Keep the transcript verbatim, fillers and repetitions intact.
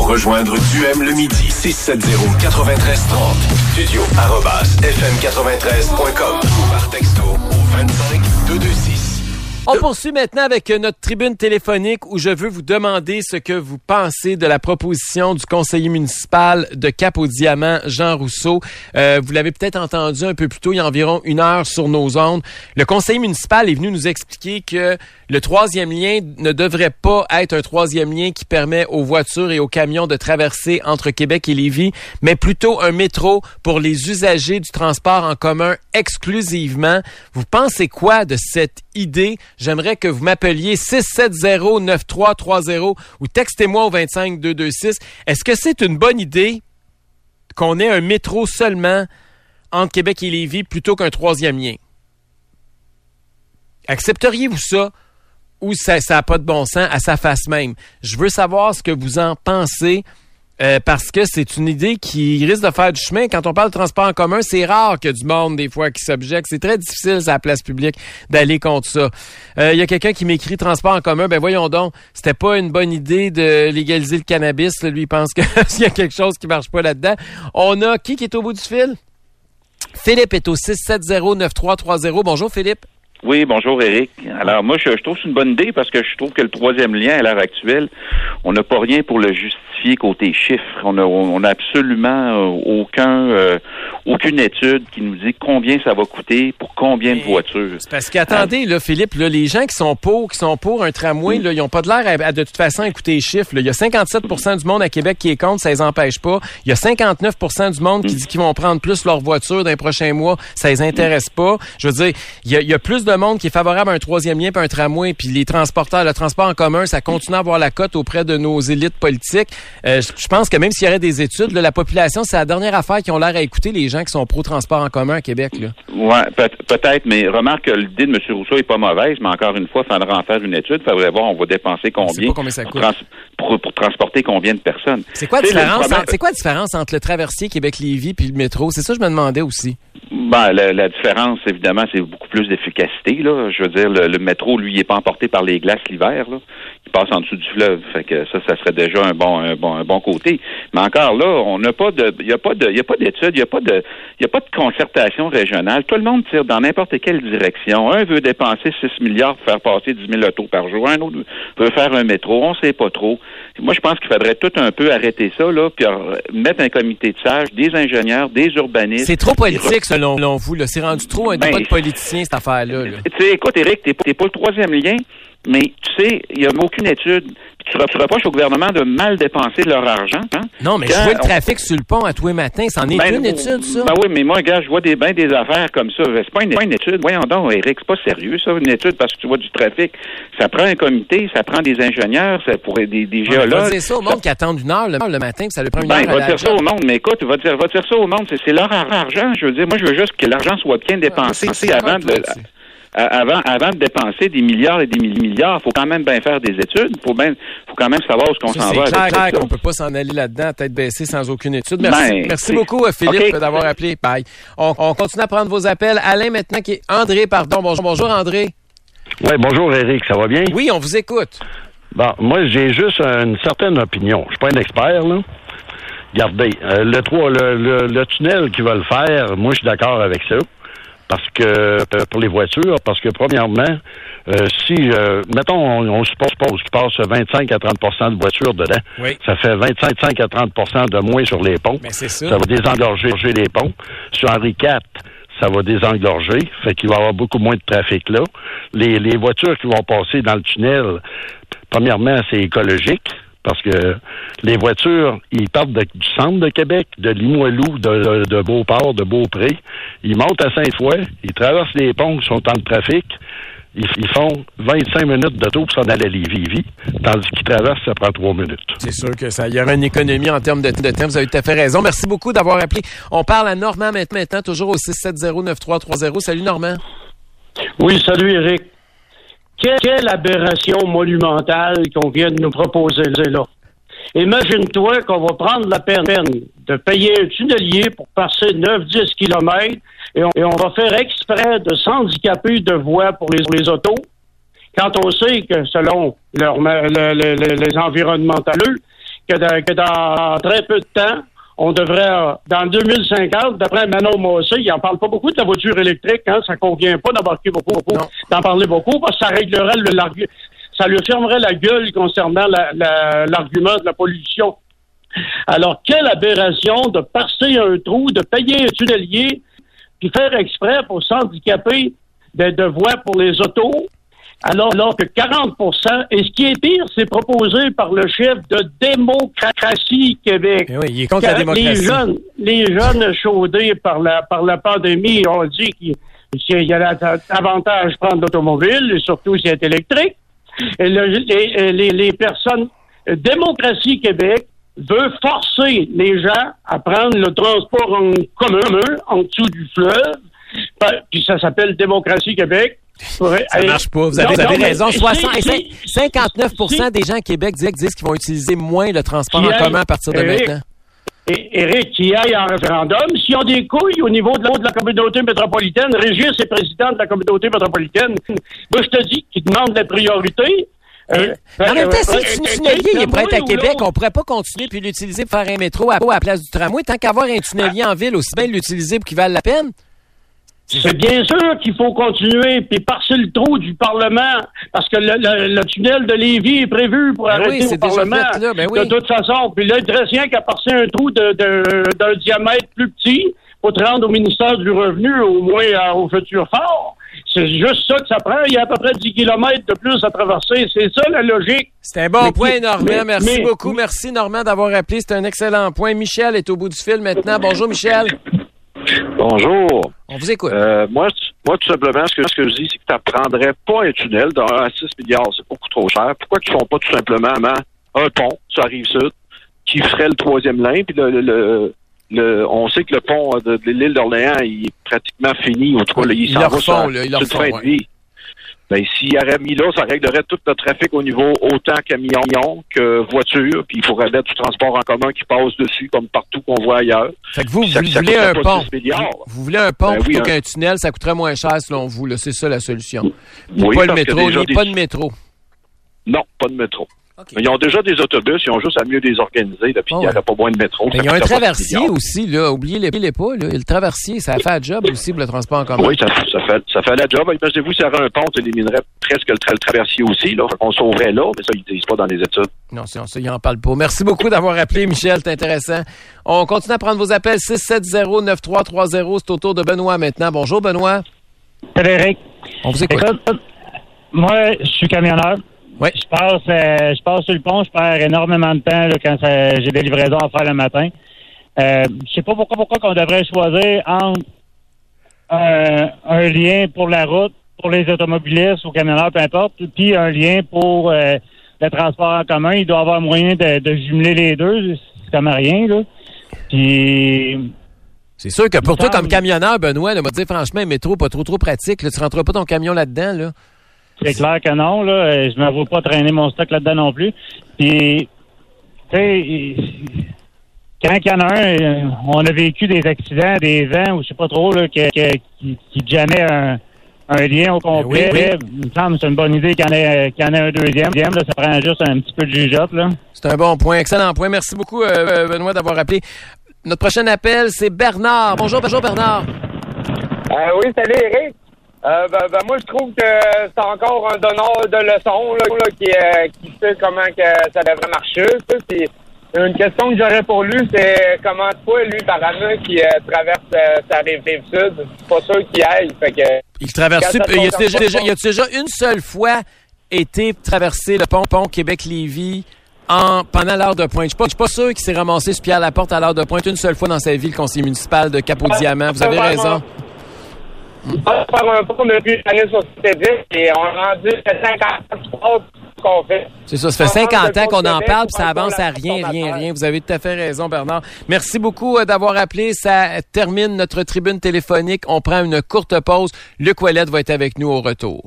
rejoindre, tu aimes le midi. six sept zéro, neuf trois trois zéro. Studio arobase f m quatre-vingt-treize point com ou par texto au vingt-cinq deux cent vingt-six. On poursuit maintenant avec notre tribune téléphonique où je veux vous demander ce que vous pensez de la proposition du conseiller municipal de Cap-aux-Diamants, Jean Rousseau. Euh, vous l'avez peut-être entendu un peu plus tôt, il y a environ une heure sur nos ondes. Le conseiller municipal est venu nous expliquer que le troisième lien ne devrait pas être un troisième lien qui permet aux voitures et aux camions de traverser entre Québec et Lévis, mais plutôt un métro pour les usagers du transport en commun exclusivement. Vous pensez quoi de cette idée? J'aimerais que vous m'appeliez six sept zéro, neuf trois trois zéro ou textez-moi au vingt-cinq deux cent vingt-six. Est-ce que c'est une bonne idée qu'on ait un métro seulement entre Québec et Lévis plutôt qu'un troisième lien? Accepteriez-vous ça ou ça n'a pas de bon sens à sa face même? Je veux savoir ce que vous en pensez. Euh, parce que c'est une idée qui risque de faire du chemin. Quand on parle de transport en commun, c'est rare qu'il y a du monde, des fois, qui s'objecte. C'est très difficile, sur la place publique, d'aller contre ça. Il euh, y a quelqu'un qui m'écrit transport en commun. Ben voyons donc, c'était pas une bonne idée de légaliser le cannabis. Là. Lui, il pense qu'il y a quelque chose qui marche pas là-dedans. On a qui qui est au bout du fil? Philippe est au six sept zéro, neuf trois trois zéro. Bonjour, Philippe. Oui, bonjour Éric. Alors moi, je, je trouve que c'est une bonne idée parce que je trouve que le troisième lien à l'heure actuelle, on n'a pas rien pour le justifier côté chiffres. On a, on a absolument euh, aucun, euh, aucune étude qui nous dit combien ça va coûter pour combien de voitures. C'est parce qu'attendez, là, Philippe, là, les gens qui sont pour, qui sont pour un tramway, là, ils n'ont pas de l'air à, à de toute façon écouter les chiffres. Là. Il y a cinquante-sept pour cent du monde à Québec qui est contre, ça les empêche pas. Il y a cinquante-neuf pour cent du monde qui dit qu'ils vont prendre plus leur voiture dans les prochains mois, ça les intéresse pas. Je veux dire, il y a, il y a plus de monde qui est favorable à un troisième lien puis un tramway, puis les transporteurs, le transport en commun, ça continue à avoir la cote auprès de nos élites politiques. Euh, je pense que même s'il y aurait des études, là, la population, c'est la dernière affaire qui ont l'air à écouter les gens qui sont pro-transport en commun à Québec. Là. Ouais, peut- peut-être, mais remarque que l'idée de M. Rousseau est pas mauvaise, mais encore une fois, il faudra en faire une étude. Il faudrait voir, on va dépenser combien, combien ça coûte. Pour, trans- pour, pour transporter combien de personnes. C'est quoi la différence, problème... c'est quoi la différence entre le traversier Québec-Lévis puis le métro? C'est ça que je me demandais aussi. Ben, la, la différence, évidemment, c'est beaucoup plus d'efficacité, là. Je veux dire, le, le métro, lui, il est pas emporté par les glaces l'hiver, là. Il passe en dessous du fleuve. Fait que ça, ça serait déjà un bon, un bon, un bon côté. Mais encore là, on n'a pas de, il y a pas de, il y a pas d'études, il y a pas de, il y a pas de concertation régionale. Tout le monde tire dans n'importe quelle direction. Un veut dépenser six milliards pour faire passer dix mille autos par jour. Un autre veut faire un métro. On sait pas trop. Moi, je pense qu'il faudrait tout un peu arrêter ça, là, puis mettre un comité de sages, des ingénieurs, des urbanistes. C'est trop politique, selon, selon vous, là. C'est rendu trop un ben, débat de politiciens, cette affaire-là, là. Tu sais, écoute, Éric, t'es, t'es pas le troisième lien, mais tu sais, il n'y a aucune étude. Tu, tu reproches au gouvernement de mal dépenser leur argent. Hein? Non, mais Quand je vois le trafic on... sur le pont à tous les matins. C'en est ben, une étude, ça? Ben oui, mais moi, gars, je vois des bains des affaires comme ça. C'est pas une, pas une étude. Voyons donc, Éric, c'est pas sérieux, ça, une étude, parce que tu vois du trafic. Ça prend un comité, ça prend des ingénieurs, ça pourrait des, des géologues. On va dire ça au monde ça... qui attendent une heure le, le matin, puis ça lui prend une ben, heure. Ben, va dire ça au monde, mais écoute, va dire, va dire ça au monde. C'est, c'est leur argent. Je veux dire, moi, je veux juste que l'argent soit bien dépensé, tu sais, avant de. Avant, avant de dépenser des milliards et des milliards, il faut quand même bien faire des études. Il faut, bien, faut quand même savoir où est-ce qu'on ça, s'en c'est va. C'est clair, clair qu'on ne peut pas s'en aller là-dedans, tête baissée, sans aucune étude. Merci, ben, merci beaucoup, Philippe, okay. d'avoir appelé. Bye. On, on continue à prendre vos appels. Alain, maintenant, qui est André, pardon. Bonjour, bonjour André. Oui, bonjour, Éric. Ça va bien? Oui, on vous écoute. Bon, moi, j'ai juste une certaine opinion. Je suis pas un expert, là. Regardez, euh, le, le, le, le tunnel qu'ils veulent faire, moi, je suis d'accord avec ça. Parce que, euh, pour les voitures, parce que, premièrement, euh, si, euh, mettons, on, on suppose qu'il passe vingt-cinq à trente pour cent de voitures dedans. Oui. Ça fait vingt-cinq à trente pour cent de moins sur les ponts. Mais c'est ça. Ça va désengorger les ponts. Sur Henri quatre, ça va désengorger. Fait qu'il va y avoir beaucoup moins de trafic là. Les, les voitures qui vont passer dans le tunnel, premièrement, c'est écologique. Parce que les voitures, ils partent de, du centre de Québec, de Limoilou, de, de, de Beauport, de Beaupré. Ils montent à Sainte-Foy, ils traversent les ponts qui sont en trafic. Ils, ils font vingt-cinq minutes d'auto pour s'en aller à Lévis. Tandis qu'ils traversent, ça prend trois minutes. C'est sûr que ça, il y aura une économie en termes de, de temps. Vous avez tout à fait raison. Merci beaucoup d'avoir appelé. On parle à Normand maintenant, toujours au six sept zéro, neuf trois trois zéro. Salut Normand. Oui, salut Éric. Quelle aberration monumentale qu'on vient de nous proposer là. Imagine-toi qu'on va prendre la peine de payer un tunnelier pour passer neuf à dix kilomètres et on, et on va faire exprès de s'handicaper de voies pour les, pour les autos, quand on sait que selon leur, le, le, le, les environnementaux, que dans, que dans très peu de temps, on devrait, dans deux mille cinquante, d'après Manon Massé, il n'en parle pas beaucoup de la voiture électrique, hein, ça convient pas d'embarquer beaucoup, beaucoup d'en parler beaucoup, parce que ça réglerait le, l'argument, ça lui fermerait la gueule concernant la, la, l'argument de la pollution. Alors, quelle aberration de percer un trou, de payer un tunnelier, puis faire exprès pour s'handicaper de, de voies pour les autos, alors, alors que quarante pour cent, et ce qui est pire, c'est proposé par le chef de Démocratie Québec. Et oui, il est contre la démocratie. Les jeunes, les jeunes chaudés par la, par la pandémie ont dit qu'il, qu'il y a l'avantage de prendre l'automobile, et surtout si elle est électrique. Et le, les, les, les personnes, Démocratie Québec veut forcer les gens à prendre le transport en commun en dessous du fleuve, puis ça s'appelle Démocratie Québec. Ça marche pas. Vous avez, non, vous avez non, raison. soixante, cinquante-neuf pour cent des gens à Québec disent, disent qu'ils vont utiliser moins le transport en commun à partir de Éric, maintenant. Et Éric, qui aille en référendum, s'ils ont des couilles au niveau de la, de la communauté métropolitaine, Régis est président de la communauté métropolitaine. Moi, je te dis qu'il demande la priorité. Euh, en même temps, si le tunnelier il est prêt à Québec, on pourrait pas continuer puis l'utiliser pour faire un métro à, à la place du tramway. Tant qu'avoir un tunnelier en ville, aussi bien l'utiliser pour qu'il vaille la peine. C'est bien sûr qu'il faut continuer puis passer le trou du Parlement parce que le, le, le tunnel de Lévis est prévu pour ben arrêter oui, au Parlement là, ben oui. de toute façon. Puis là, il ne reste rien qu'à passer un trou de, de, d'un diamètre plus petit pour te rendre au ministère du Revenu, au moins à, au futur fort. C'est juste ça que ça prend. Il y a à peu près dix kilomètres de plus à traverser. C'est ça la logique. C'est un bon mais, point, Normand. Mais, Merci mais, beaucoup. Mais, Merci, Normand, d'avoir appelé. C'est un excellent point. Michel est au bout du fil maintenant. Bonjour, Michel. Bonjour. On vous écoute. Euh, moi, moi, tout simplement, ce que, ce que je dis, c'est que tu n'apprendrais pas un tunnel d'un à six milliards. C'est beaucoup trop cher. Pourquoi qu'ils font pas tout simplement un pont sur la Rive-Sud qui ferait le troisième lien, puis le, le, le, le, on sait que le pont de, de l'île d'Orléans, il est pratiquement fini. En tout cas, là, il, il s'en va sur une fin de vie. Ben, s'il aurait mis là, ça réglerait tout le trafic au niveau autant camions que voitures, puis il faudrait mettre du transport en commun qui passe dessus, comme partout qu'on voit ailleurs. Fait que vous, vous, ça, vous ça voulez un pont. Vous, vous voulez un pont ben, plutôt oui, qu'un un... tunnel, ça coûterait moins cher selon vous, là. C'est ça la solution. Oui, pas le métro, il n'y des... a pas de métro. Non, pas de métro. Okay. Ils ont déjà des autobus, ils ont juste à mieux les organiser, là, puis il n'y aurait pas moins de métro. Il y a un traversier aussi, là. Oubliez-les, les pas, là. Le traversier, ça fait un job aussi pour le transport en commun. Oui, ça, ça, fait, ça fait la job. Imaginez-vous, s'il y avait un pont, tu éliminerais presque le, tra- le traversier aussi, là. On sauverait là, mais ça, ils ne disent pas dans les études. Non, ça, ils n'en parlent pas. Merci beaucoup d'avoir appelé, Michel. C'est intéressant. On continue à prendre vos appels. six sept zéro neuf trois trois zéro. C'est au tour de Benoît maintenant. Bonjour, Benoît. Salut, Eric. On vous écoute. Écoute, moi, je suis camionneur. Oui. Je passe, euh, je passe sur le pont, je perds énormément de temps là, quand ça, j'ai des livraisons à faire le matin. Euh, je sais pas pourquoi, pourquoi qu'on devrait choisir entre un, un lien pour la route, pour les automobilistes ou camionneurs, peu importe, puis un lien pour euh, le transport en commun. Il doit y avoir moyen de, de jumeler les deux. C'est comme rien, là. Puis... C'est sûr que pour toi, comme camionneur, Benoît, là, on va te dire franchement, un métro, pas trop trop pratique. Là, tu rentreras pas ton camion là-dedans, là. C'est clair que non, là. Je ne me vois pas traîner mon stock là-dedans non plus. Puis, tu sais, quand il y en a un, on a vécu des accidents, des vents, ou je sais pas trop, là, qui, qui, qui jammaient un, un lien au complet. Oui, oui. Il me semble que c'est une bonne idée qu'il y en ait, qu'il y en ait un deuxième. Là, ça prend juste un petit peu de jugeote, là. C'est un bon point, excellent point. Merci beaucoup, euh, Benoît, d'avoir appelé. Notre prochain appel, c'est Bernard. Bonjour, bonjour, Bernard. Euh, oui, salut, Eric. Euh, ben, ben, moi, je trouve que c'est encore un donneur de leçons là, là, qui, euh, qui sait comment que ça devrait marcher. Ça, c'est une question que j'aurais pour lui, c'est comment toi, lui, par Anna, qui euh, traverse euh, sa rive, rive sud, c'est pas sûr qu'il aille. Fait que, il traverse il y a déjà, déjà, il y a déjà une seule fois été traverser le pont, pont Québec-Lévis en, pendant l'heure de pointe. Je suis pas, je suis pas sûr qu'il s'est ramassé sur Pierre-Laporte à l'heure de pointe une seule fois dans sa vie, le conseiller municipal de Cap-aux-Diamants. Vous avez raison. On va faire un pont depuis l'année soixante-dix et on a rendu cinquante ans qu'on fait. C'est ça, ça fait cinquante ans qu'on en parle puis ça avance à rien, rien, rien. Vous avez tout à fait raison, Bernard. Merci beaucoup d'avoir appelé. Ça termine notre tribune téléphonique. On prend une courte pause. Luc Ouellette va être avec nous au retour.